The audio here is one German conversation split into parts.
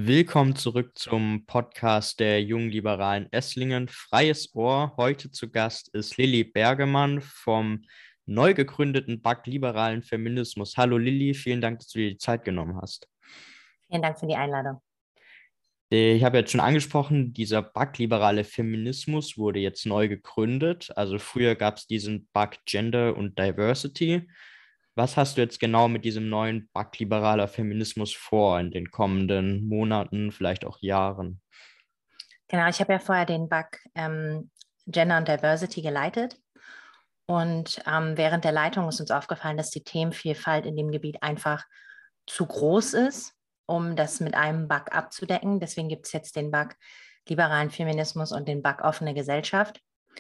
Willkommen zurück zum Podcast der jungen Liberalen Esslingen. Freies Ohr. Heute zu Gast ist Lilly Bergemann vom neu gegründeten BAK Liberalen Feminismus. Hallo Lilly, vielen Dank, dass du dir die Zeit genommen hast. Vielen Dank für die Einladung. Ich habe jetzt schon angesprochen, dieser BAK Liberale Feminismus wurde jetzt neu gegründet. Also früher gab es diesen BAK Gender und Diversity. Was hast du jetzt genau mit diesem neuen BAK Liberaler Feminismus vor in den kommenden Monaten, vielleicht auch Jahren? Genau, ich habe ja vorher den BAK Gender und Diversity geleitet. Und während der Leitung ist uns aufgefallen, dass die Themenvielfalt in dem Gebiet einfach zu groß ist, um das mit einem BAK abzudecken. Deswegen gibt es jetzt den BAK Liberalen Feminismus und den BAK Offene Gesellschaft.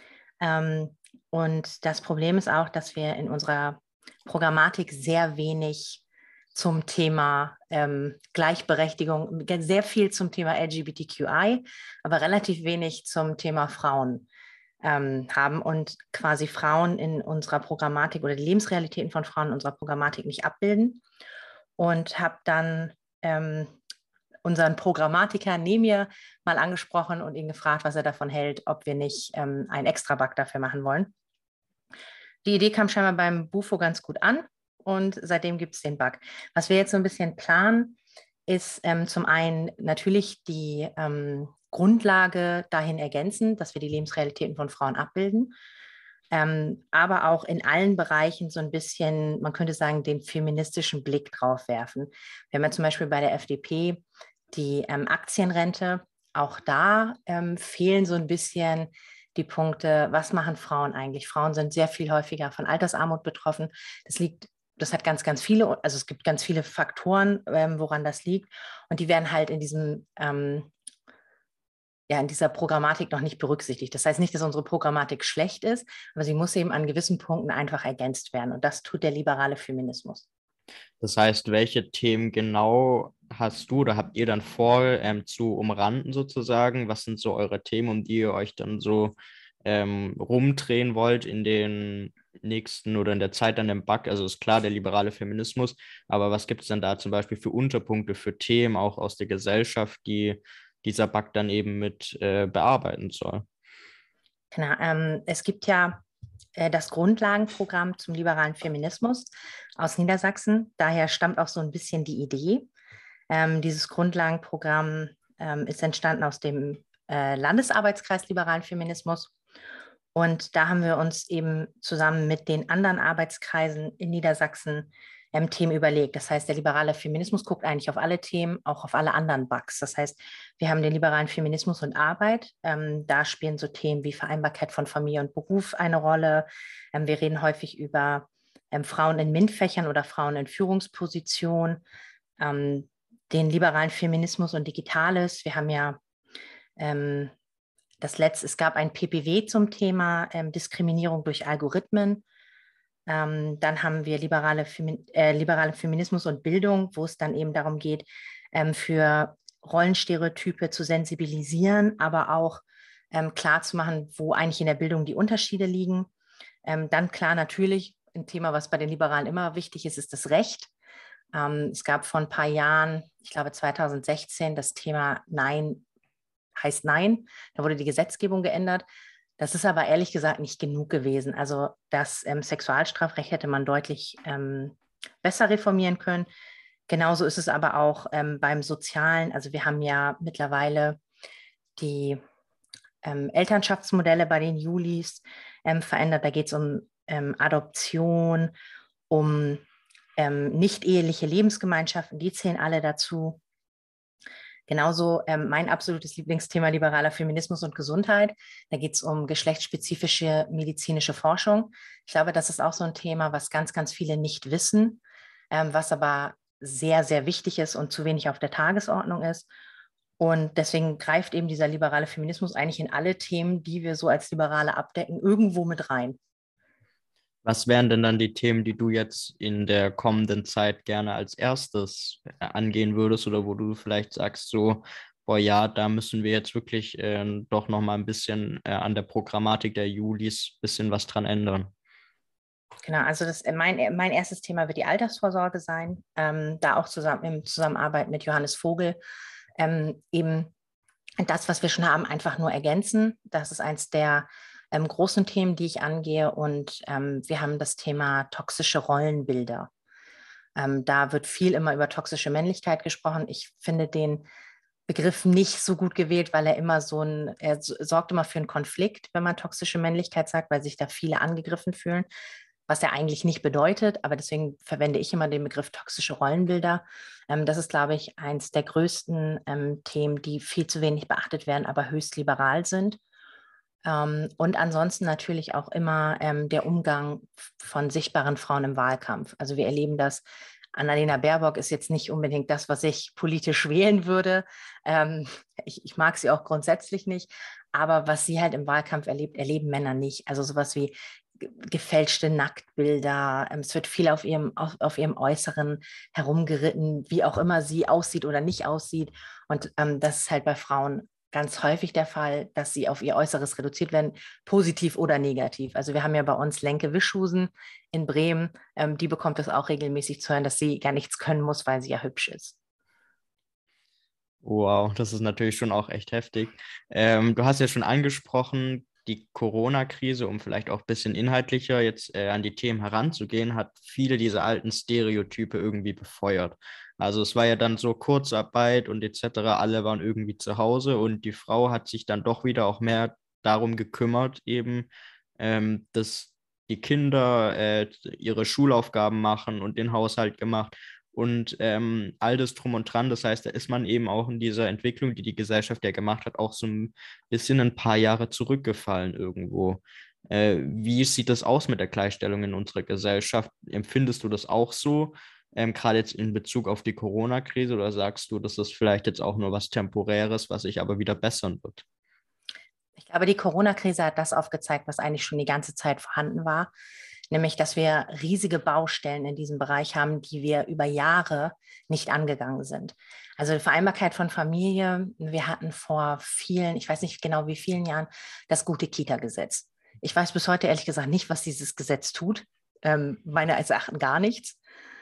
Und das Problem ist auch, dass wir in unserer Programmatik sehr wenig zum Thema Gleichberechtigung, sehr viel zum Thema LGBTQI, aber relativ wenig zum Thema Frauen haben und quasi Frauen in unserer Programmatik oder die Lebensrealitäten von Frauen in unserer Programmatik nicht abbilden. Und habe dann unseren Programmatiker Nemir mal angesprochen und ihn gefragt, was er davon hält, ob wir nicht einen Extra-Bug dafür machen wollen. Die Idee kam scheinbar beim Bufo ganz gut an und seitdem gibt es den Bug. Was wir jetzt so ein bisschen planen, ist zum einen natürlich die Grundlage dahin ergänzen, dass wir die Lebensrealitäten von Frauen abbilden, aber auch in allen Bereichen so ein bisschen, man könnte sagen, den feministischen Blick drauf werfen. Wir haben ja zum Beispiel bei der FDP die Aktienrente. Auch da fehlen so ein bisschen die Punkte, was machen Frauen eigentlich? Frauen sind sehr viel häufiger von Altersarmut betroffen. Das hat ganz, ganz viele, also es gibt ganz viele Faktoren, woran das liegt. Und die werden halt in in dieser Programmatik noch nicht berücksichtigt. Das heißt nicht, dass unsere Programmatik schlecht ist, aber sie muss eben an gewissen Punkten einfach ergänzt werden. Und das tut der liberale Feminismus. Das heißt, welche Themen genau hast du oder habt ihr dann vor, zu umranden sozusagen? Was sind so eure Themen, um die ihr euch dann so rumdrehen wollt in den nächsten oder in der Zeit an dem BAK? Also ist klar, der liberale Feminismus, aber was gibt es dann da zum Beispiel für Unterpunkte, für Themen auch aus der Gesellschaft, die dieser BAK dann eben mit bearbeiten soll? Genau, es gibt ja das Grundlagenprogramm zum liberalen Feminismus aus Niedersachsen. Daher stammt auch so ein bisschen die Idee. Dieses Grundlagenprogramm ist entstanden aus dem Landesarbeitskreis Liberalen Feminismus. Und da haben wir uns eben zusammen mit den anderen Arbeitskreisen in Niedersachsen Themen überlegt. Das heißt, der liberale Feminismus guckt eigentlich auf alle Themen, auch auf alle anderen BAKs. Das heißt, wir haben den liberalen Feminismus und Arbeit. Da spielen so Themen wie Vereinbarkeit von Familie und Beruf eine Rolle. Wir reden häufig über Frauen in MINT-Fächern oder Frauen in Führungspositionen, den liberalen Feminismus und Digitales. Wir haben ja es gab ein PPW zum Thema Diskriminierung durch Algorithmen. Dann haben wir liberale Feminismus und Bildung, wo es dann eben darum geht, für Rollenstereotype zu sensibilisieren, aber auch klarzumachen, wo eigentlich in der Bildung die Unterschiede liegen. Dann klar natürlich, ein Thema, was bei den Liberalen immer wichtig ist, ist das Recht. Es gab vor ein paar Jahren, ich glaube 2016, das Thema Nein heißt Nein. Da wurde die Gesetzgebung geändert. Das ist aber ehrlich gesagt nicht genug gewesen. Also das Sexualstrafrecht hätte man deutlich besser reformieren können. Genauso ist es aber auch beim Sozialen. Also wir haben ja mittlerweile die Elternschaftsmodelle bei den Julis verändert. Da geht es um Adoption, um nicht-eheliche Lebensgemeinschaften. Die zählen alle dazu. Genauso mein absolutes Lieblingsthema liberaler Feminismus und Gesundheit. Da geht es um geschlechtsspezifische medizinische Forschung. Ich glaube, das ist auch so ein Thema, was ganz, ganz viele nicht wissen, was aber sehr, sehr wichtig ist und zu wenig auf der Tagesordnung ist. Und deswegen greift eben dieser liberale Feminismus eigentlich in alle Themen, die wir so als Liberale abdecken, irgendwo mit rein. Was wären denn dann die Themen, die du jetzt in der kommenden Zeit gerne als erstes angehen würdest oder wo du vielleicht sagst, so, boah, ja, da müssen wir jetzt wirklich doch nochmal ein bisschen an der Programmatik der Julis ein bisschen was dran ändern? Genau, also mein erstes Thema wird die Altersvorsorge sein, da auch zusammen in Zusammenarbeit mit Johannes Vogel eben das, was wir schon haben, einfach nur ergänzen. Das ist eins der großen Themen, die ich angehe. Und wir haben das Thema toxische Rollenbilder. Da wird viel immer über toxische Männlichkeit gesprochen. Ich finde den Begriff nicht so gut gewählt, weil er sorgt immer für einen Konflikt, wenn man toxische Männlichkeit sagt, weil sich da viele angegriffen fühlen, was er eigentlich nicht bedeutet. Aber deswegen verwende ich immer den Begriff toxische Rollenbilder. Das ist, glaube ich, eins der größten Themen, die viel zu wenig beachtet werden, aber höchst liberal sind. Und ansonsten natürlich auch immer der Umgang von sichtbaren Frauen im Wahlkampf. Also wir erleben das. Annalena Baerbock ist jetzt nicht unbedingt das, was ich politisch wählen würde. Ich mag sie auch grundsätzlich nicht. Aber was sie halt im Wahlkampf erlebt, erleben Männer nicht. Also sowas wie gefälschte Nacktbilder. Es wird viel auf ihrem Äußeren herumgeritten, wie auch immer sie aussieht oder nicht aussieht. Und das ist halt bei Frauen ganz häufig der Fall, dass sie auf ihr Äußeres reduziert werden, positiv oder negativ. Also wir haben ja bei uns Lenke Wischhusen in Bremen, die bekommt es auch regelmäßig zu hören, dass sie gar nichts können muss, weil sie ja hübsch ist. Wow, das ist natürlich schon auch echt heftig. Du hast ja schon angesprochen, die Corona-Krise, um vielleicht auch ein bisschen inhaltlicher jetzt an die Themen heranzugehen, hat viele dieser alten Stereotype irgendwie befeuert. Also es war ja dann so Kurzarbeit und etc., alle waren irgendwie zu Hause und die Frau hat sich dann doch wieder auch mehr darum gekümmert, eben, dass die Kinder ihre Schulaufgaben machen und den Haushalt gemacht und all das drum und dran. Das heißt, da ist man eben auch in dieser Entwicklung, die die Gesellschaft ja gemacht hat, auch so ein bisschen ein paar Jahre zurückgefallen irgendwo. Wie sieht das aus mit der Gleichstellung in unserer Gesellschaft? Empfindest du das auch so, gerade jetzt in Bezug auf die Corona-Krise, oder sagst du, das ist vielleicht jetzt auch nur was Temporäres, was sich aber wieder bessern wird? Ich glaube, die Corona-Krise hat das aufgezeigt, was eigentlich schon die ganze Zeit vorhanden war, nämlich, dass wir riesige Baustellen in diesem Bereich haben, die wir über Jahre nicht angegangen sind. Also die Vereinbarkeit von Familie, wir hatten vor vielen, ich weiß nicht genau wie vielen Jahren, das gute Kita-Gesetz. Ich weiß bis heute ehrlich gesagt nicht, was dieses Gesetz tut. Meines Erachtens gar nichts.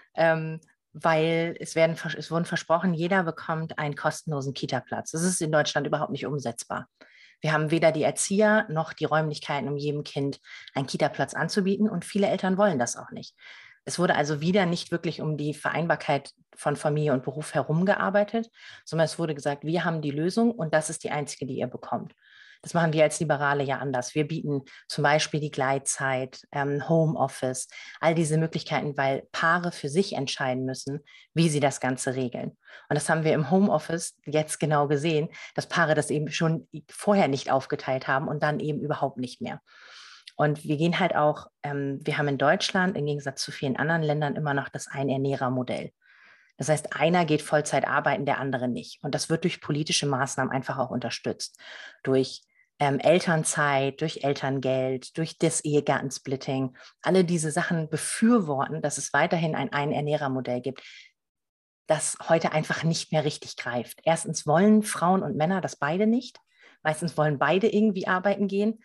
Weil es wurden versprochen, jeder bekommt einen kostenlosen Kita-Platz. Das ist in Deutschland überhaupt nicht umsetzbar. Wir haben weder die Erzieher noch die Räumlichkeiten, um jedem Kind einen Kita-Platz anzubieten, und viele Eltern wollen das auch nicht. Es wurde also wieder nicht wirklich um die Vereinbarkeit von Familie und Beruf herumgearbeitet, sondern es wurde gesagt, wir haben die Lösung und das ist die einzige, die ihr bekommt. Das machen wir als Liberale ja anders. Wir bieten zum Beispiel die Gleitzeit, Homeoffice, all diese Möglichkeiten, weil Paare für sich entscheiden müssen, wie sie das Ganze regeln. Und das haben wir im Homeoffice jetzt genau gesehen, dass Paare das eben schon vorher nicht aufgeteilt haben und dann eben überhaupt nicht mehr. Und wir gehen halt auch, wir haben in Deutschland im Gegensatz zu vielen anderen Ländern immer noch das Ein-Ernährer-Modell. Das heißt, einer geht Vollzeit arbeiten, der andere nicht. Und das wird durch politische Maßnahmen einfach auch unterstützt. Durch Elternzeit, durch Elterngeld, durch das Ehegattensplitting. Alle diese Sachen befürworten, dass es weiterhin ein Ein-Ernährer-Modell gibt, das heute einfach nicht mehr richtig greift. Erstens wollen Frauen und Männer das beide nicht. Meistens wollen beide irgendwie arbeiten gehen.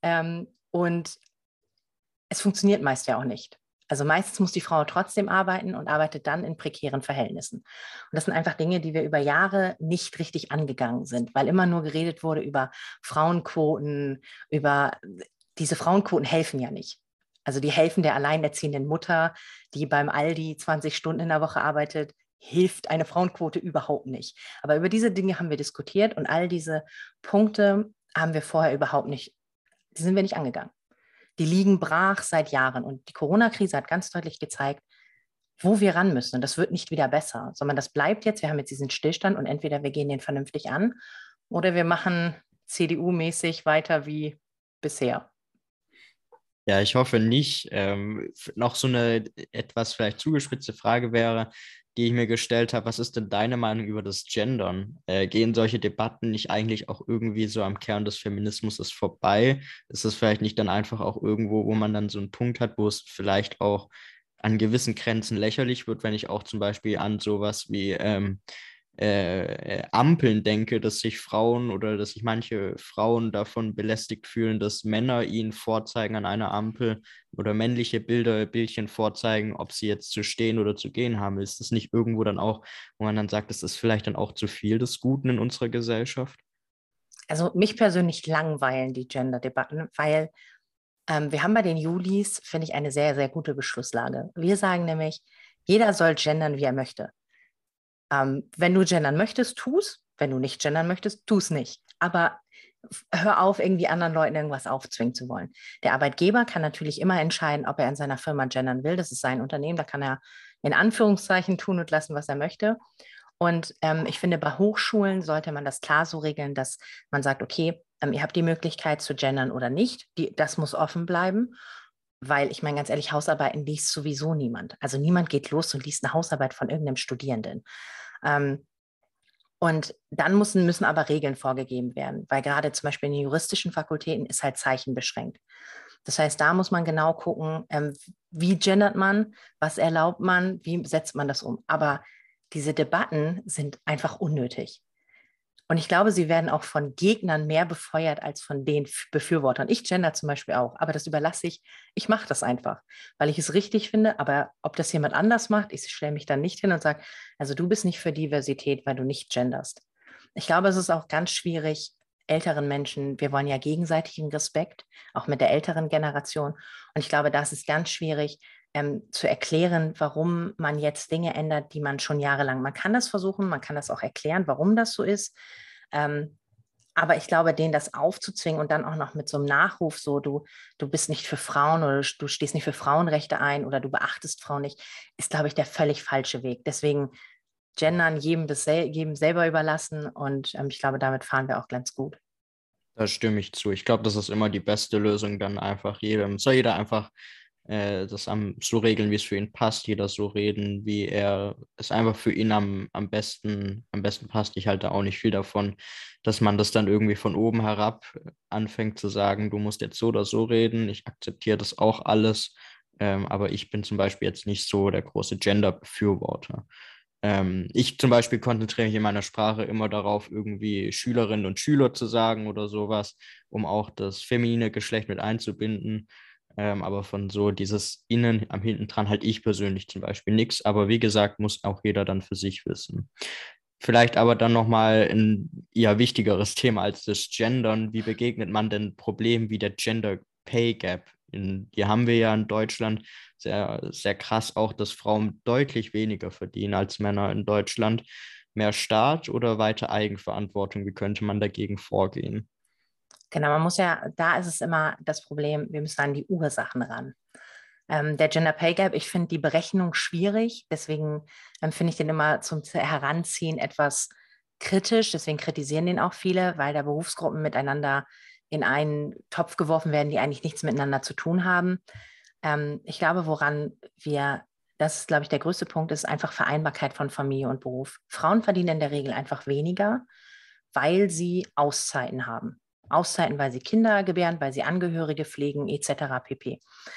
Und es funktioniert meist ja auch nicht. Also meistens muss die Frau trotzdem arbeiten und arbeitet dann in prekären Verhältnissen. Und das sind einfach Dinge, die wir über Jahre nicht richtig angegangen sind, weil immer nur geredet wurde über Frauenquoten, diese Frauenquoten helfen ja nicht. Also die helfen der alleinerziehenden Mutter, die beim Aldi 20 Stunden in der Woche arbeitet, hilft eine Frauenquote überhaupt nicht. Aber über diese Dinge haben wir diskutiert und all diese Punkte haben wir vorher überhaupt nicht, die sind wir nicht angegangen. Die liegen brach seit Jahren. Und die Corona-Krise hat ganz deutlich gezeigt, wo wir ran müssen. Und das wird nicht wieder besser, sondern das bleibt jetzt. Wir haben jetzt diesen Stillstand und entweder wir gehen den vernünftig an oder wir machen CDU-mäßig weiter wie bisher. Ja, ich hoffe nicht. Noch so eine etwas vielleicht zugespitzte Frage wäre, die ich mir gestellt habe: Was ist denn deine Meinung über das Gendern? Gehen solche Debatten nicht eigentlich auch irgendwie so am Kern des Feminismus vorbei? Ist es vielleicht nicht dann einfach auch irgendwo, wo man dann so einen Punkt hat, wo es vielleicht auch an gewissen Grenzen lächerlich wird, wenn ich auch zum Beispiel an sowas wie Ampeln denke, dass sich Frauen oder dass sich manche Frauen davon belästigt fühlen, dass Männer ihnen vorzeigen an einer Ampel oder männliche Bildchen vorzeigen, ob sie jetzt zu stehen oder zu gehen haben. Ist das nicht irgendwo dann auch, wo man dann sagt, das ist vielleicht dann auch zu viel des Guten in unserer Gesellschaft? Also mich persönlich langweilen die Gender-Debatten, weil wir haben bei den Julis, finde ich, eine sehr, sehr gute Beschlusslage. Wir sagen nämlich, jeder soll gendern, wie er möchte. Wenn du gendern möchtest, tu's. Wenn du nicht gendern möchtest, tu's nicht. Aber hör auf, irgendwie anderen Leuten irgendwas aufzwingen zu wollen. Der Arbeitgeber kann natürlich immer entscheiden, ob er in seiner Firma gendern will. Das ist sein Unternehmen. Da kann er in Anführungszeichen tun und lassen, was er möchte. Und ich finde, bei Hochschulen sollte man das klar so regeln, dass man sagt, okay, ihr habt die Möglichkeit zu gendern oder nicht. Das muss offen bleiben, weil ich meine, ganz ehrlich, Hausarbeiten liest sowieso niemand. Also niemand geht los und liest eine Hausarbeit von irgendeinem Studierenden. Ähm, und dann müssen aber Regeln vorgegeben werden, weil gerade zum Beispiel in den juristischen Fakultäten ist halt Zeichen beschränkt. Das heißt, da muss man genau gucken, wie gendert man, was erlaubt man, wie setzt man das um. Aber diese Debatten sind einfach unnötig. Und ich glaube, sie werden auch von Gegnern mehr befeuert als von den Befürwortern. Ich gender zum Beispiel auch, aber das überlasse ich mache das einfach, weil ich es richtig finde. Aber ob das jemand anders macht, ich stelle mich dann nicht hin und sage, also du bist nicht für Diversität, weil du nicht genderst. Ich glaube, es ist auch ganz schwierig, älteren Menschen, wir wollen ja gegenseitigen Respekt, auch mit der älteren Generation. Und ich glaube, das ist ganz schwierig, zu erklären, warum man jetzt Dinge ändert, die man schon jahrelang, man kann das versuchen, man kann das auch erklären, warum das so ist. Ähm, aber ich glaube, denen das aufzuzwingen und dann auch noch mit so einem Nachruf, so du bist nicht für Frauen oder du stehst nicht für Frauenrechte ein oder du beachtest Frauen nicht, ist, glaube ich, der völlig falsche Weg. Deswegen Gendern jedem selber überlassen und ich glaube, damit fahren wir auch ganz gut. Da stimme ich zu. Ich glaube, das ist immer die beste Lösung, dann einfach jedem, soll jeder einfach so regeln, wie es für ihn passt, jeder so reden, wie er es einfach für ihn am besten passt. Ich halte auch nicht viel davon, dass man das dann irgendwie von oben herab anfängt zu sagen, du musst jetzt so oder so reden. Ich akzeptiere das auch alles, aber ich bin zum Beispiel jetzt nicht so der große Gender-Befürworter. Ich zum Beispiel konzentriere mich in meiner Sprache immer darauf, irgendwie Schülerinnen und Schüler zu sagen oder sowas, um auch das feminine Geschlecht mit einzubinden. Aber von so dieses Innen am hinten dran halt ich persönlich zum Beispiel nichts. Aber wie gesagt, muss auch jeder dann für sich wissen. Vielleicht aber dann nochmal ein eher wichtigeres Thema als das Gendern. Wie begegnet man denn Problemen wie der Gender Pay Gap? Hier haben wir ja in Deutschland sehr, sehr krass auch, dass Frauen deutlich weniger verdienen als Männer in Deutschland. Mehr Staat oder weiter Eigenverantwortung? Wie könnte man dagegen vorgehen? Genau, man muss ja, da ist es immer das Problem, wir müssen an die Ursachen ran. Der Gender Pay Gap, ich finde die Berechnung schwierig, deswegen finde ich den immer zum Heranziehen etwas kritisch, deswegen kritisieren den auch viele, weil da Berufsgruppen miteinander in einen Topf geworfen werden, die eigentlich nichts miteinander zu tun haben. Ich glaube, das ist, glaube ich, der größte Punkt, ist einfach Vereinbarkeit von Familie und Beruf. Frauen verdienen in der Regel einfach weniger, weil sie Auszeiten haben. Auszeiten, weil sie Kinder gebären, weil sie Angehörige pflegen, etc. pp.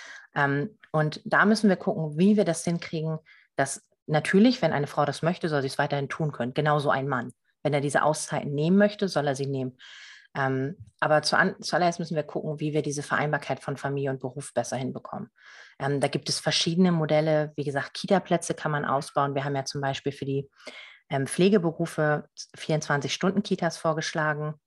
Und da müssen wir gucken, wie wir das hinkriegen, dass natürlich, wenn eine Frau das möchte, soll sie es weiterhin tun können. Genauso ein Mann. Wenn er diese Auszeiten nehmen möchte, soll er sie nehmen. Aber zuallererst müssen wir gucken, wie wir diese Vereinbarkeit von Familie und Beruf besser hinbekommen. Da gibt es verschiedene Modelle. Wie gesagt, Kita-Plätze kann man ausbauen. Wir haben ja zum Beispiel für die Pflegeberufe 24-Stunden-Kitas vorgeschlagen.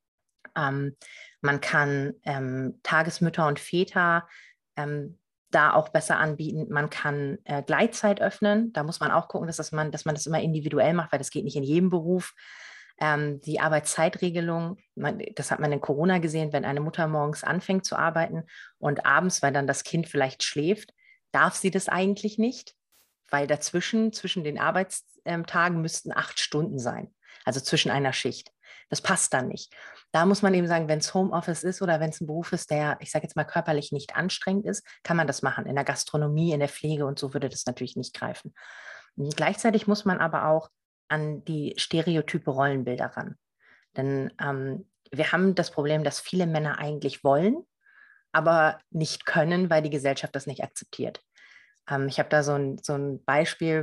Man kann Tagesmütter und Väter da auch besser anbieten. Man kann Gleitzeit öffnen. Da muss man auch gucken, dass man das immer individuell macht, weil das geht nicht in jedem Beruf. Die Arbeitszeitregelung, das hat man in Corona gesehen, wenn eine Mutter morgens anfängt zu arbeiten und abends, weil dann das Kind vielleicht schläft, darf sie das eigentlich nicht, weil zwischen den Arbeitstagen müssten 8 Stunden sein, also zwischen einer Schicht. Das passt dann nicht. Da muss man eben sagen, wenn es Homeoffice ist oder wenn es ein Beruf ist, der, ich sage jetzt mal, körperlich nicht anstrengend ist, kann man das machen. In der Gastronomie, in der Pflege und so würde das natürlich nicht greifen. Und gleichzeitig muss man aber auch an die stereotype Rollenbilder ran. Denn wir haben das Problem, dass viele Männer eigentlich wollen, aber nicht können, weil die Gesellschaft das nicht akzeptiert. Ich habe da so ein Beispiel.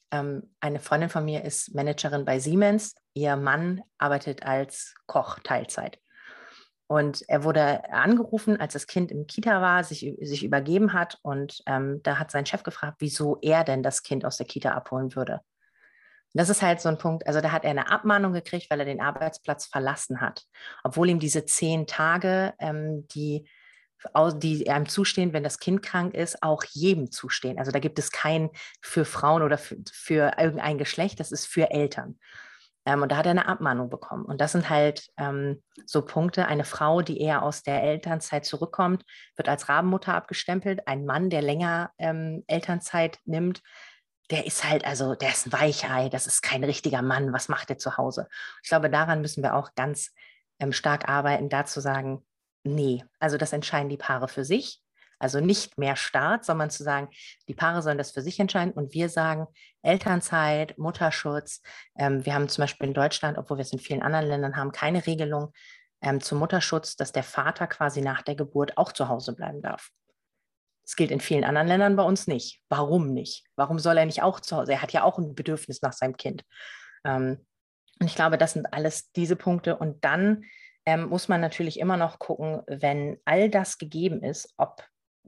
Eine Freundin von mir ist Managerin bei Siemens. Ihr Mann arbeitet als Koch Teilzeit. Und er wurde angerufen, als das Kind im Kita war, sich übergeben hat. Und da hat sein Chef gefragt, wieso er denn das Kind aus der Kita abholen würde. Und das ist halt so ein Punkt, also da hat er eine Abmahnung gekriegt, weil er den Arbeitsplatz verlassen hat. Obwohl ihm diese 10 Tage, die einem zustehen, wenn das Kind krank ist, auch jedem zustehen. Also da gibt es kein für Frauen oder für irgendein Geschlecht, das ist für Eltern. Und da hat er eine Abmahnung bekommen. Und das sind halt so Punkte. Eine Frau, die eher aus der Elternzeit zurückkommt, wird als Rabenmutter abgestempelt. Ein Mann, der länger Elternzeit nimmt, der ist halt, also der ist ein Weichei, das ist kein richtiger Mann. Was macht der zu Hause? Ich glaube, daran müssen wir auch ganz stark arbeiten, da zu sagen, nee, also das entscheiden die Paare für sich. Also nicht mehr Staat, sondern zu sagen, die Paare sollen das für sich entscheiden und wir sagen, Elternzeit, Mutterschutz. Wir haben zum Beispiel in Deutschland, obwohl wir es in vielen anderen Ländern haben, keine Regelung zum Mutterschutz, dass der Vater quasi nach der Geburt auch zu Hause bleiben darf. Das gilt in vielen anderen Ländern, bei uns nicht. Warum nicht? Warum soll er nicht auch zu Hause? Er hat ja auch ein Bedürfnis nach seinem Kind. Und ich glaube, das sind alles diese Punkte. Und dann muss man natürlich immer noch gucken, wenn all das gegeben ist, ob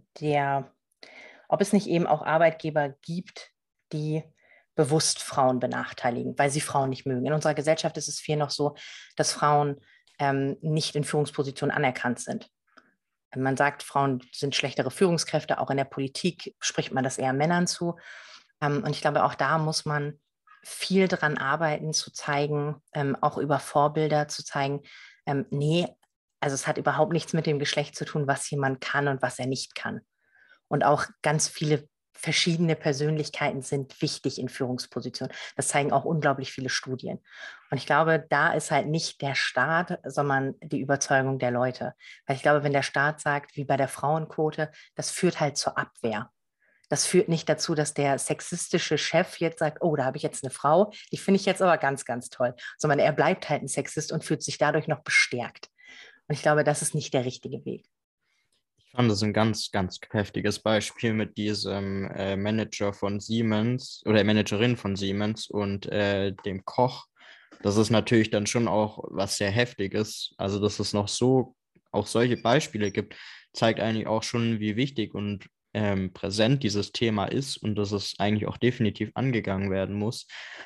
es nicht eben auch Arbeitgeber gibt, die bewusst Frauen benachteiligen, weil sie Frauen nicht mögen. In unserer Gesellschaft ist es viel noch so, dass Frauen nicht in Führungspositionen anerkannt sind. Man sagt, Frauen sind schlechtere Führungskräfte, auch in der Politik spricht man das eher Männern zu. Und ich glaube, auch da muss man viel dran arbeiten, zu zeigen, auch über Vorbilder zu zeigen, nee, also es hat überhaupt nichts mit dem Geschlecht zu tun, was jemand kann und was er nicht kann. Und auch ganz viele verschiedene Persönlichkeiten sind wichtig in Führungspositionen. Das zeigen auch unglaublich viele Studien. Und ich glaube, da ist halt nicht der Staat, sondern die Überzeugung der Leute. Weil ich glaube, wenn der Staat sagt, wie bei der Frauenquote, das führt halt zur Abwehr. Das führt nicht dazu, dass der sexistische Chef jetzt sagt, oh, da habe ich jetzt eine Frau, die finde ich jetzt aber ganz, ganz toll. Sondern er bleibt halt ein Sexist und fühlt sich dadurch noch bestärkt. Und ich glaube, das ist nicht der richtige Weg. Ich fand das ein ganz, ganz heftiges Beispiel mit diesem Manager von Siemens oder Managerin von Siemens und dem Koch. Das ist natürlich dann schon auch was sehr Heftiges. Also, dass es noch so auch solche Beispiele gibt, zeigt eigentlich auch schon, wie wichtig und präsent dieses Thema ist und dass es eigentlich auch definitiv angegangen werden muss.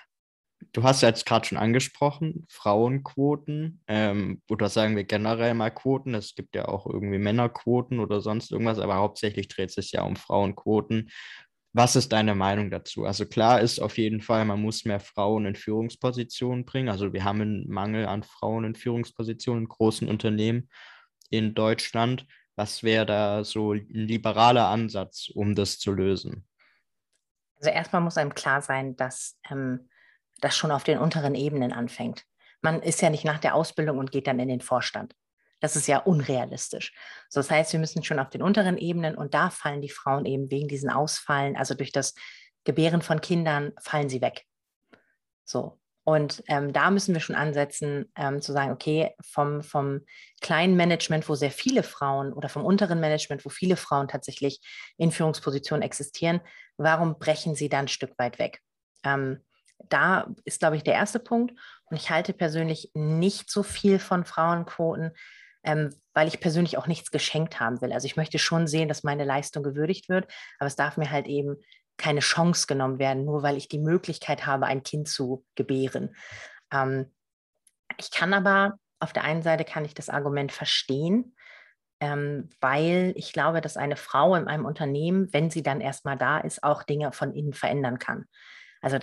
Du hast ja jetzt gerade schon angesprochen, Frauenquoten, oder sagen wir generell mal Quoten. Es gibt ja auch irgendwie Männerquoten oder sonst irgendwas, aber hauptsächlich dreht es sich ja um Frauenquoten. Was ist deine Meinung dazu? Also klar ist auf jeden Fall, man muss mehr Frauen in Führungspositionen bringen. Also wir haben einen Mangel an Frauen in Führungspositionen in großen Unternehmen in Deutschland. Was wäre da so ein liberaler Ansatz, um das zu lösen? Also erstmal muss einem klar sein, dass das schon auf den unteren Ebenen anfängt. Man ist ja nicht nach der Ausbildung und geht dann in den Vorstand. Das ist ja unrealistisch. So, das heißt, wir müssen schon auf den unteren Ebenen und da fallen die Frauen eben wegen diesen Ausfallen, also durch das Gebären von Kindern, fallen sie weg. So. Und da müssen wir schon ansetzen, zu sagen, okay, vom kleinen Management, wo sehr viele Frauen oder vom unteren Management, wo viele Frauen tatsächlich in Führungspositionen existieren, warum brechen sie dann ein Stück weit weg? Da ist, glaube ich, der erste Punkt. Und ich halte persönlich nicht so viel von Frauenquoten, weil ich persönlich auch nichts geschenkt haben will. Also ich möchte schon sehen, dass meine Leistung gewürdigt wird, aber es darf mir halt eben keine Chance genommen werden, nur weil ich die Möglichkeit habe, ein Kind zu gebären. Ich kann aber, auf der einen Seite kann ich das Argument verstehen, weil ich glaube, dass eine Frau in einem Unternehmen, wenn sie dann erstmal da ist, auch Dinge von innen verändern kann. Also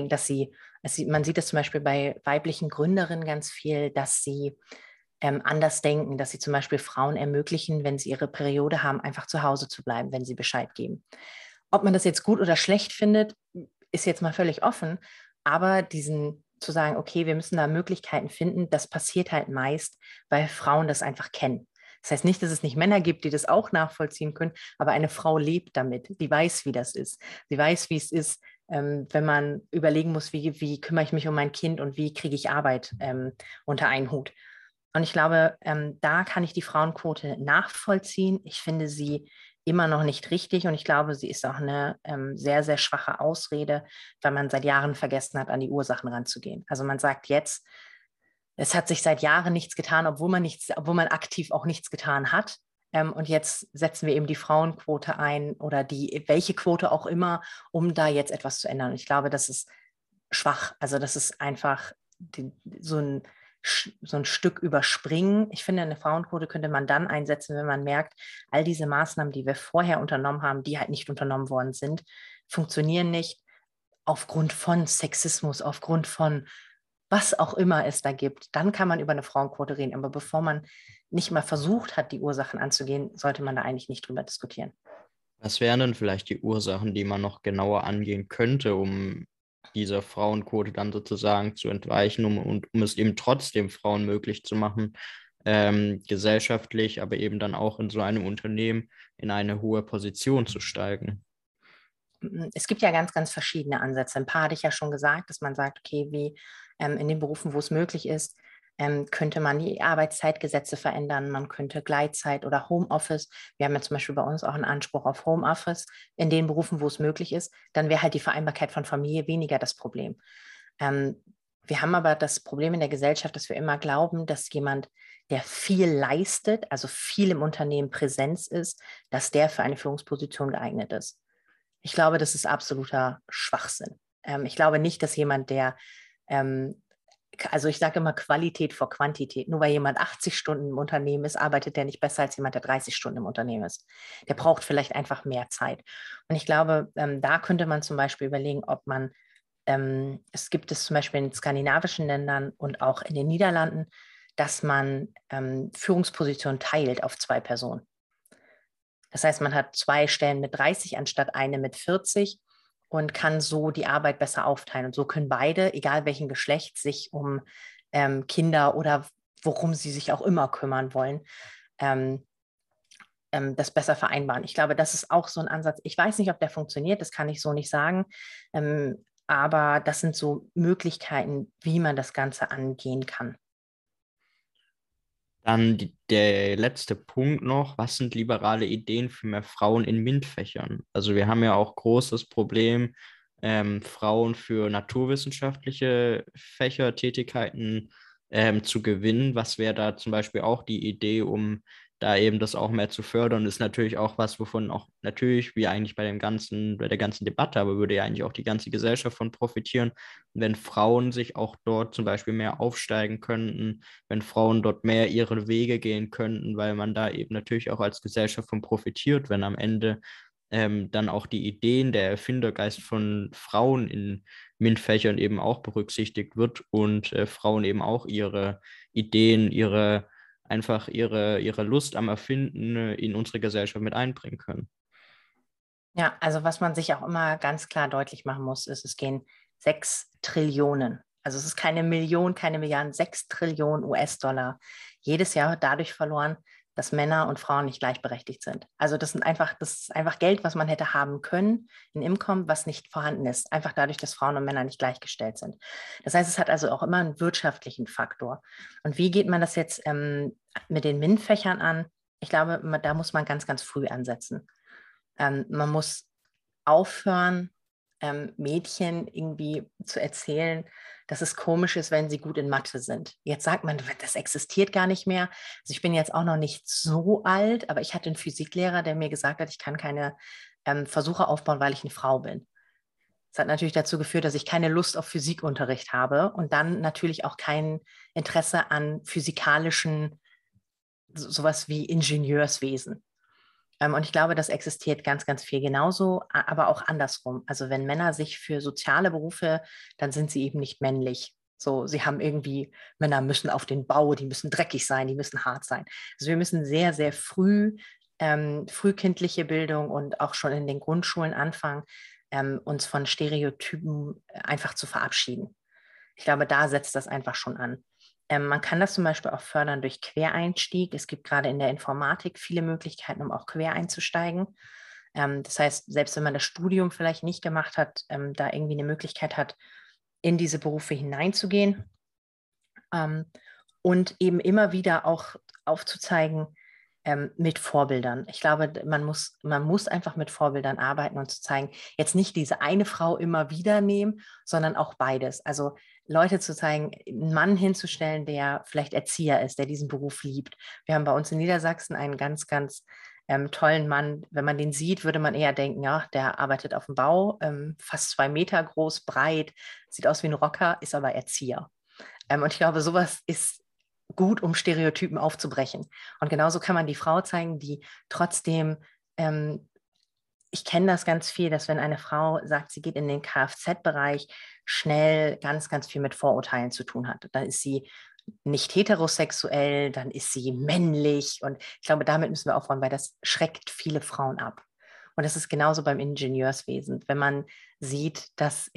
man sieht es zum Beispiel bei weiblichen Gründerinnen ganz viel, dass sie anders denken, dass sie zum Beispiel Frauen ermöglichen, wenn sie ihre Periode haben, einfach zu Hause zu bleiben, wenn sie Bescheid geben. Ob man das jetzt gut oder schlecht findet, ist jetzt mal völlig offen. Aber zu sagen, okay, wir müssen da Möglichkeiten finden, das passiert halt meist, weil Frauen das einfach kennen. Das heißt nicht, dass es nicht Männer gibt, die das auch nachvollziehen können, aber eine Frau lebt damit. Die weiß, wie das ist. Sie weiß, wie es ist, wenn man überlegen muss, wie kümmere ich mich um mein Kind und wie kriege ich Arbeit unter einen Hut. Und ich glaube, da kann ich die Frauenquote nachvollziehen. Ich finde sie immer noch nicht richtig. Und ich glaube, sie ist auch eine sehr, sehr schwache Ausrede, weil man seit Jahren vergessen hat, an die Ursachen ranzugehen. Also man sagt jetzt, es hat sich seit Jahren nichts getan, obwohl man aktiv auch nichts getan hat. Und jetzt setzen wir eben die Frauenquote ein oder welche Quote auch immer, um da jetzt etwas zu ändern. Und ich glaube, das ist schwach. Also das ist einfach so ein Stück überspringen. Ich finde, eine Frauenquote könnte man dann einsetzen, wenn man merkt, all diese Maßnahmen, die wir vorher unternommen haben, die halt nicht unternommen worden sind, funktionieren nicht aufgrund von Sexismus, aufgrund von was auch immer es da gibt. Dann kann man über eine Frauenquote reden. Aber bevor man nicht mal versucht hat, die Ursachen anzugehen, sollte man da eigentlich nicht drüber diskutieren. Was wären denn vielleicht die Ursachen, die man noch genauer angehen könnte, um dieser Frauenquote dann sozusagen zu entweichen, um es eben trotzdem Frauen möglich zu machen, gesellschaftlich, aber eben dann auch in so einem Unternehmen in eine hohe Position zu steigen? Es gibt ja ganz, ganz verschiedene Ansätze. Ein paar hatte ich ja schon gesagt, dass man sagt, okay, wie in den Berufen, wo es möglich ist, könnte man die Arbeitszeitgesetze verändern. Man könnte Gleitzeit oder Homeoffice. Wir haben ja zum Beispiel bei uns auch einen Anspruch auf Homeoffice in den Berufen, wo es möglich ist. Dann wäre halt die Vereinbarkeit von Familie weniger das Problem. Wir haben aber das Problem in der Gesellschaft, dass wir immer glauben, dass jemand, der viel leistet, also viel im Unternehmen Präsenz ist, dass der für eine Führungsposition geeignet ist. Ich glaube, das ist absoluter Schwachsinn. Ich glaube nicht, dass jemand, also ich sage immer Qualität vor Quantität. Nur weil jemand 80 Stunden im Unternehmen ist, arbeitet der nicht besser als jemand, der 30 Stunden im Unternehmen ist. Der braucht vielleicht einfach mehr Zeit. Und ich glaube, da könnte man zum Beispiel überlegen, ob man, es gibt es zum Beispiel in skandinavischen Ländern und auch in den Niederlanden, dass man Führungspositionen teilt auf 2 Personen. Das heißt, man hat 2 Stellen mit 30 anstatt eine mit 40 und kann so die Arbeit besser aufteilen. Und so können beide, egal welchen Geschlecht, sich um Kinder oder worum sie sich auch immer kümmern wollen, das besser vereinbaren. Ich glaube, das ist auch so ein Ansatz. Ich weiß nicht, ob der funktioniert, das kann ich so nicht sagen. Aber das sind so Möglichkeiten, wie man das Ganze angehen kann. Dann der letzte Punkt noch, was sind liberale Ideen für mehr Frauen in MINT-Fächern? Also wir haben ja auch großes Problem, Frauen für naturwissenschaftliche Fächer, Tätigkeiten zu gewinnen. Was wäre da zum Beispiel auch die Idee, um da eben das auch mehr zu fördern? Ist natürlich auch was, wovon auch natürlich, wie eigentlich bei der ganzen Debatte, aber würde ja eigentlich auch die ganze Gesellschaft von profitieren, wenn Frauen sich auch dort zum Beispiel mehr aufsteigen könnten, wenn Frauen dort mehr ihre Wege gehen könnten, weil man da eben natürlich auch als Gesellschaft von profitiert, wenn am Ende dann auch die Ideen, der Erfindergeist von Frauen in MINT-Fächern eben auch berücksichtigt wird und Frauen eben auch ihre Ideen, ihre Lust am Erfinden in unsere Gesellschaft mit einbringen können. Ja, also was man sich auch immer ganz klar deutlich machen muss, ist, es gehen 6 Trillionen. Also es ist keine Million, keine Milliarden, 6 Trillionen US-Dollar jedes Jahr dadurch verloren, dass Männer und Frauen nicht gleichberechtigt sind. Also das ist einfach Geld, was man hätte haben können, ein Income, was nicht vorhanden ist, einfach dadurch, dass Frauen und Männer nicht gleichgestellt sind. Das heißt, es hat also auch immer einen wirtschaftlichen Faktor. Und wie geht man das jetzt mit den MINT-Fächern an? Ich glaube, da muss man ganz, ganz früh ansetzen. Man muss aufhören, Mädchen irgendwie zu erzählen, dass es komisch ist, wenn sie gut in Mathe sind. Jetzt sagt man, das existiert gar nicht mehr. Also ich bin jetzt auch noch nicht so alt, aber ich hatte einen Physiklehrer, der mir gesagt hat, ich kann keine Versuche aufbauen, weil ich eine Frau bin. Das hat natürlich dazu geführt, dass ich keine Lust auf Physikunterricht habe und dann natürlich auch kein Interesse an physikalischen, sowas wie Ingenieurswesen. Und ich glaube, das existiert ganz, ganz viel genauso, aber auch andersrum. Also wenn Männer sich für soziale Berufe, dann sind sie eben nicht männlich. So, sie haben irgendwie, Männer müssen auf den Bau, die müssen dreckig sein, die müssen hart sein. Also wir müssen sehr, sehr früh, frühkindliche Bildung und auch schon in den Grundschulen anfangen, uns von Stereotypen einfach zu verabschieden. Ich glaube, da setzt das einfach schon an. Man kann das zum Beispiel auch fördern durch Quereinstieg. Es gibt gerade in der Informatik viele Möglichkeiten, um auch quer einzusteigen. Das heißt, selbst wenn man das Studium vielleicht nicht gemacht hat, da irgendwie eine Möglichkeit hat, in diese Berufe hineinzugehen. Und eben immer wieder auch aufzuzeigen, mit Vorbildern. Ich glaube, man muss einfach mit Vorbildern arbeiten und zu zeigen, jetzt nicht diese eine Frau immer wieder nehmen, sondern auch beides. Also Leute zu zeigen, einen Mann hinzustellen, der vielleicht Erzieher ist, der diesen Beruf liebt. Wir haben bei uns in Niedersachsen einen ganz, ganz tollen Mann. Wenn man den sieht, würde man eher denken, ja, der arbeitet auf dem Bau, fast 2 Meter groß, breit, sieht aus wie ein Rocker, ist aber Erzieher. Und ich glaube, sowas ist gut, um Stereotypen aufzubrechen. Und genauso kann man die Frau zeigen, die trotzdem, ich kenne das ganz viel, dass wenn eine Frau sagt, sie geht in den Kfz-Bereich, schnell ganz, ganz viel mit Vorurteilen zu tun hat. Dann ist sie nicht heterosexuell, dann ist sie männlich. Und ich glaube, damit müssen wir aufräumen, weil das schreckt viele Frauen ab. Und das ist genauso beim Ingenieurswesen. Wenn man sieht, dass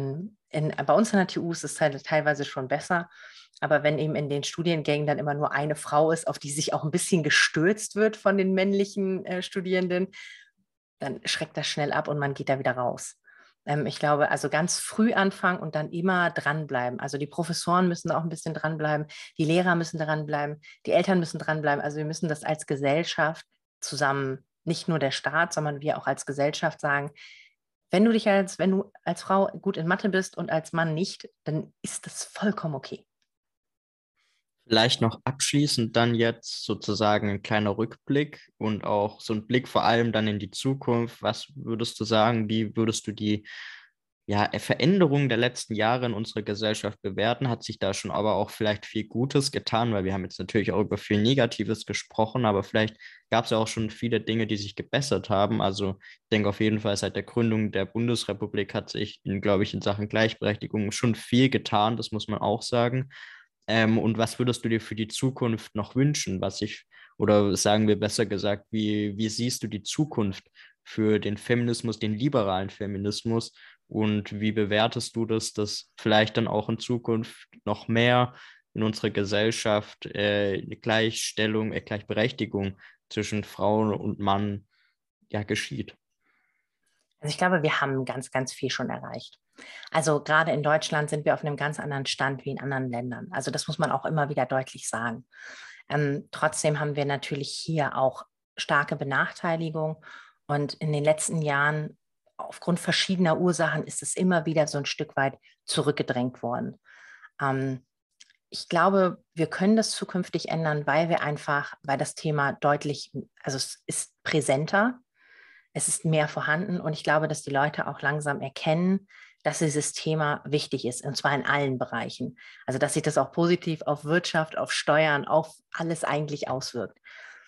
bei uns an der TU ist es teilweise schon besser, aber wenn eben in den Studiengängen dann immer nur eine Frau ist, auf die sich auch ein bisschen gestürzt wird von den männlichen Studierenden, dann schreckt das schnell ab und man geht da wieder raus. Ich glaube, also ganz früh anfangen und dann immer dranbleiben. Also die Professoren müssen auch ein bisschen dranbleiben, die Lehrer müssen dranbleiben, die Eltern müssen dranbleiben. Also wir müssen das als Gesellschaft zusammen, nicht nur der Staat, sondern wir auch als Gesellschaft sagen, wenn du als Frau gut in Mathe bist und als Mann nicht, dann ist das vollkommen okay. Vielleicht noch abschließend dann jetzt sozusagen ein kleiner Rückblick und auch so ein Blick vor allem dann in die Zukunft. Was würdest du sagen, wie würdest du die Veränderungen der letzten Jahre in unserer Gesellschaft bewerten? Hat sich da schon aber auch vielleicht viel Gutes getan, weil wir haben jetzt natürlich auch über viel Negatives gesprochen, aber vielleicht gab es ja auch schon viele Dinge, die sich gebessert haben. Also ich denke auf jeden Fall, seit der Gründung der Bundesrepublik hat sich, glaube ich, in Sachen Gleichberechtigung schon viel getan, das muss man auch sagen. Und was würdest du dir für die Zukunft noch wünschen? Oder sagen wir besser gesagt, wie siehst du die Zukunft für den Feminismus, den liberalen Feminismus? Und wie bewertest du das, dass vielleicht dann auch in Zukunft noch mehr in unserer Gesellschaft eine Gleichstellung, Gleichberechtigung zwischen Frau und Mann geschieht? Also ich glaube, wir haben ganz, ganz viel schon erreicht. Also gerade in Deutschland sind wir auf einem ganz anderen Stand wie in anderen Ländern. Also das muss man auch immer wieder deutlich sagen. Trotzdem haben wir natürlich hier auch starke Benachteiligung. Und in den letzten Jahren, aufgrund verschiedener Ursachen, ist es immer wieder so ein Stück weit zurückgedrängt worden. Ich glaube, wir können das zukünftig ändern, weil das Thema deutlich, also es ist präsenter, es ist mehr vorhanden und ich glaube, dass die Leute auch langsam erkennen, dass dieses Thema wichtig ist, und zwar in allen Bereichen. Also, dass sich das auch positiv auf Wirtschaft, auf Steuern, auf alles eigentlich auswirkt.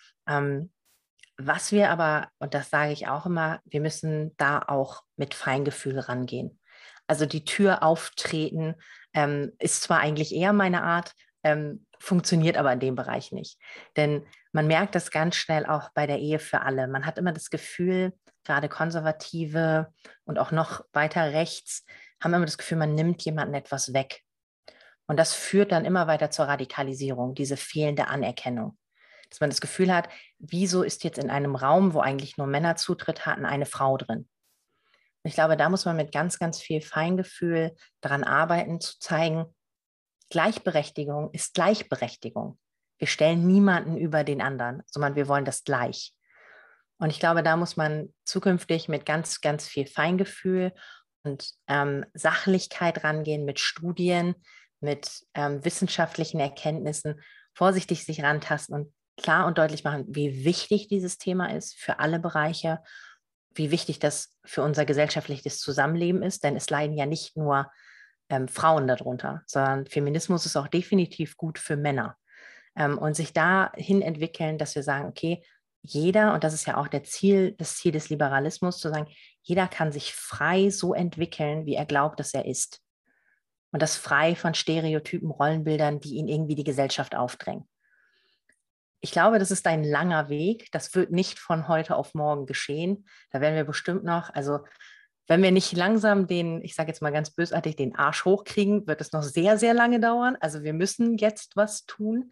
Was wir aber, und das sage ich auch immer, wir müssen da auch mit Feingefühl rangehen. Also die Tür auftreten ist zwar eigentlich eher meine Art, funktioniert aber in dem Bereich nicht. Denn man merkt das ganz schnell auch bei der Ehe für alle. Man hat immer das Gefühl, gerade Konservative und auch noch weiter rechts haben immer das Gefühl, man nimmt jemandem etwas weg. Und das führt dann immer weiter zur Radikalisierung, diese fehlende Anerkennung. Dass man das Gefühl hat, wieso ist jetzt in einem Raum, wo eigentlich nur Männer Zutritt hatten, eine Frau drin? Ich glaube, da muss man mit ganz, ganz viel Feingefühl daran arbeiten, zu zeigen, Gleichberechtigung ist Gleichberechtigung. Wir stellen niemanden über den anderen, sondern wir wollen das gleich. Und ich glaube, da muss man zukünftig mit ganz, ganz viel Feingefühl und Sachlichkeit rangehen, mit Studien, mit wissenschaftlichen Erkenntnissen, vorsichtig sich rantasten und klar und deutlich machen, wie wichtig dieses Thema ist für alle Bereiche, wie wichtig das für unser gesellschaftliches Zusammenleben ist, denn es leiden ja nicht nur Frauen darunter, sondern Feminismus ist auch definitiv gut für Männer. Und sich dahin entwickeln, dass wir sagen, okay, jeder, und das ist ja auch das Ziel des Liberalismus, zu sagen, jeder kann sich frei so entwickeln, wie er glaubt, dass er ist. Und das frei von Stereotypen, Rollenbildern, die ihn irgendwie die Gesellschaft aufdrängen. Ich glaube, das ist ein langer Weg. Das wird nicht von heute auf morgen geschehen. Da werden wir bestimmt noch, also wenn wir nicht langsam ich sage jetzt mal ganz bösartig, den Arsch hochkriegen, wird es noch sehr, sehr lange dauern. Also wir müssen jetzt was tun.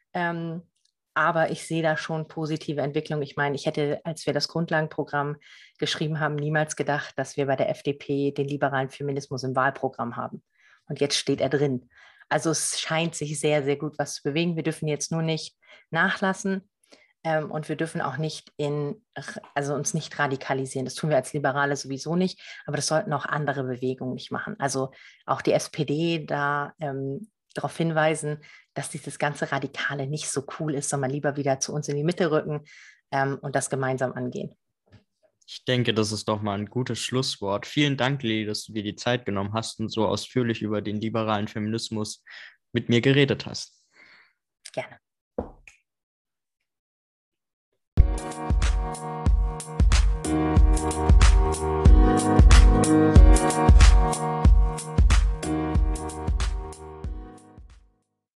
Aber ich sehe da schon positive Entwicklung. Ich meine, ich hätte, als wir das Grundlagenprogramm geschrieben haben, niemals gedacht, dass wir bei der FDP den liberalen Feminismus im Wahlprogramm haben. Und jetzt steht er drin. Also es scheint sich sehr, sehr gut was zu bewegen. Wir dürfen jetzt nur nicht nachlassen. Und wir dürfen auch nicht uns nicht radikalisieren. Das tun wir als Liberale sowieso nicht, aber das sollten auch andere Bewegungen nicht machen. Also auch die SPD da darauf hinweisen, dass dieses ganze Radikale nicht so cool ist, sondern lieber wieder zu uns in die Mitte rücken und das gemeinsam angehen. Ich denke, das ist doch mal ein gutes Schlusswort. Vielen Dank, Lili, dass du dir die Zeit genommen hast und so ausführlich über den liberalen Feminismus mit mir geredet hast.